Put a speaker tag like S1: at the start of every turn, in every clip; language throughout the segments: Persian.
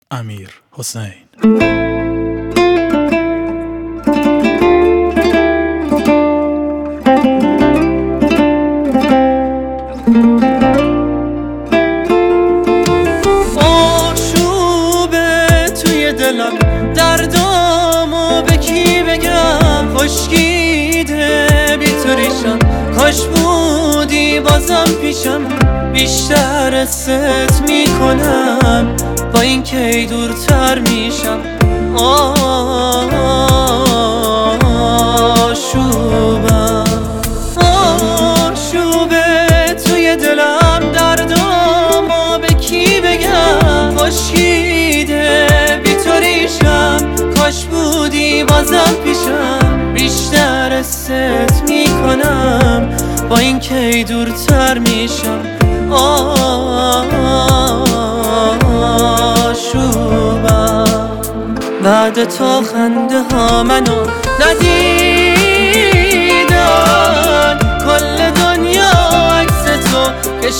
S1: امیر حسین.
S2: آشوبه توی دلم، دردامو به کی بگم؟ خشکیده بی تو ریشم، کاش بودی بازم پیشم. بیشتر ست میکنم با این که دورتر میشم. آشوبه توی دلم، دردامو به کی بگم؟ خشکیده بی تو ریشم، کاش بودی بازم پیشم. بیشتر ست میکنم با این که دورتر میشم. آشوبم بعد تا خنده ها منو ندیدن، کل دنیا عکس تو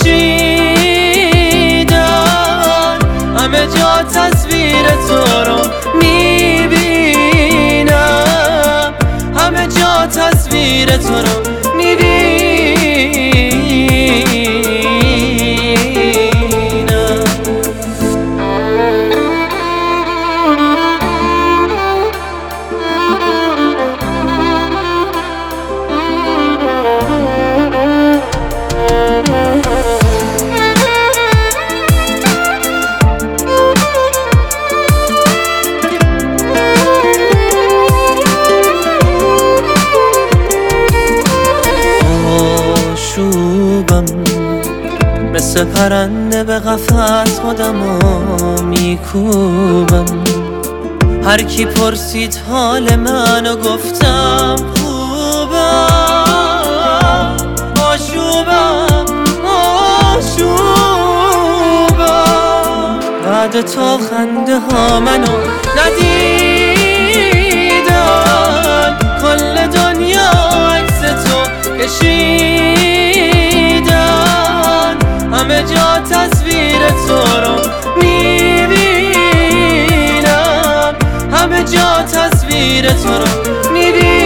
S2: کشیدن، همه جا تصویر تو رو میبینم، همه جا تصویر تو رو میبینم. مثل پرنده به قفس خودمو میکوبم، هر کی پرسید حال منو گفتم خوبم. آشوبم بعد تا خنده ها منو ندیدن، کل دنیا عکس تو کشیدن، همه جا تصویر تو رو میبینم، همه جا تصویر تو رو میبینم.